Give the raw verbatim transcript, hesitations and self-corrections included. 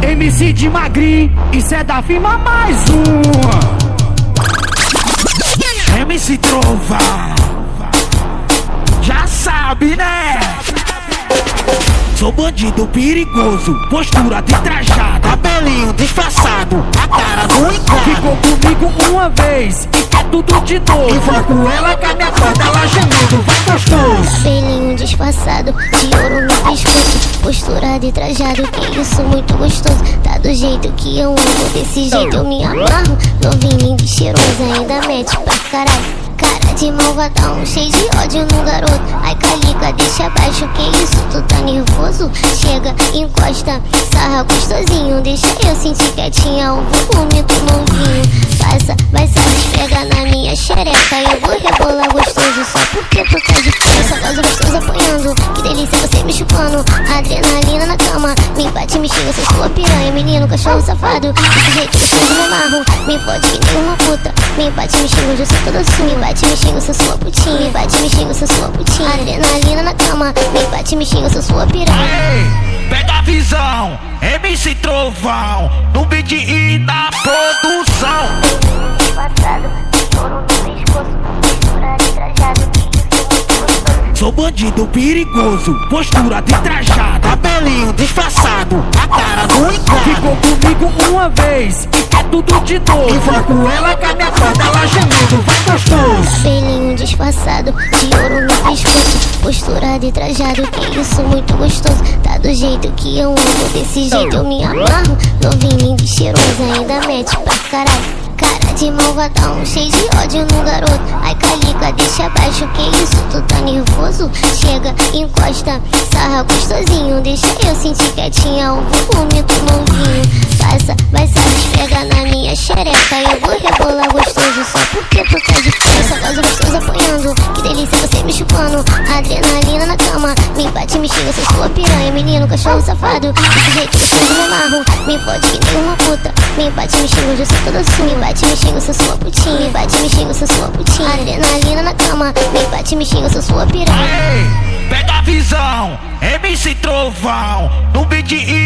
M C de magrinho, isso é da firma mais um. M C Trovão, já sabe, né? Sou bandido perigoso, postura de trajado, cabelinho disfarçado, a cara do encontro. Ficou comigo uma vez e quer tudo de novo. E vou com ela com a minha corda, ela gemendo, vai gostoso. Cabelinho disfarçado, de ouro no pescoço, postura de trajado, que isso muito gostoso. Tá do jeito que eu amo, desse jeito eu me amarro. Novinho de cheiroso, ainda mete pra caralho. Cara de malvadão, cheio de ódio no garoto. Ai calica, deixa abaixo, que isso, tu tá nervoso? Chega, encosta, sarra gostosinho. Deixa eu sentir quietinha o volume do novinho. Passa, vai sabe, esfrega na minha xereca. Eu vou rebolar gostoso, só porque tu tá de fora. Só gosto gostoso apanhando, que delícia você me chupando. Adrenalina na cama, me bate, me xinga, sou sua piranha. Menino, cachorro safado, desse jeito gostoso me amarro. Me pode que nem uma puta, me bate, me xinga, hoje eu sou toda assim. Me bate, me xinga, sou sua putinha. Me bate, me xinga, sou sua putinha. Adrenalina na cama, me bate, me xinga, sou sua piranha. Ei, pega a visão, M C Trovão, no beat e na produção. Passado, ouro no pescoço, postura de trajado, que isso muito gostoso. Sou bandido perigoso, postura de trajado, cabelinho disfarçado, a cara do encontro. Ficou comigo uma vez e quer tudo de novo. E vou com ela com a minha corda, ela gemendo, vai gostoso. Cabelinho disfarçado, de ouro no pescoço, postura de trajado, que isso muito gostoso. Tá do jeito que eu amo, desse jeito eu me amarro. Novinho de cheiroso, ainda mete pra caralho. Cara de malvadão, cheio de ódio no garoto. Ai calica, deixa abaixo, que isso, tu tá nervoso? Chega, encosta, sarra gostosinho. Deixa eu sentir quietinha o volume do novinho. Passa, vai sabe, esfrega na minha xereca. Eu vou rebolar gostoso, só porque tu tá de fora. Só gosto gostoso apanhando, que delícia você me chupando. Adrenalina na cama, me bate, me xinga, sou sua piranha. Menino, cachorro safado, desse jeito gostoso me amarro. Me pode que nem uma puta, me bate, me xinga, hoje eu sou toda assim. Me bate, me xinga, sou sua putinha. Me bate, me xinga, sou sua putinha. Adrenalina na cama, me bate, me xinga, sou sua piranha. Ei, pega a visão, M C Trovão, no beat e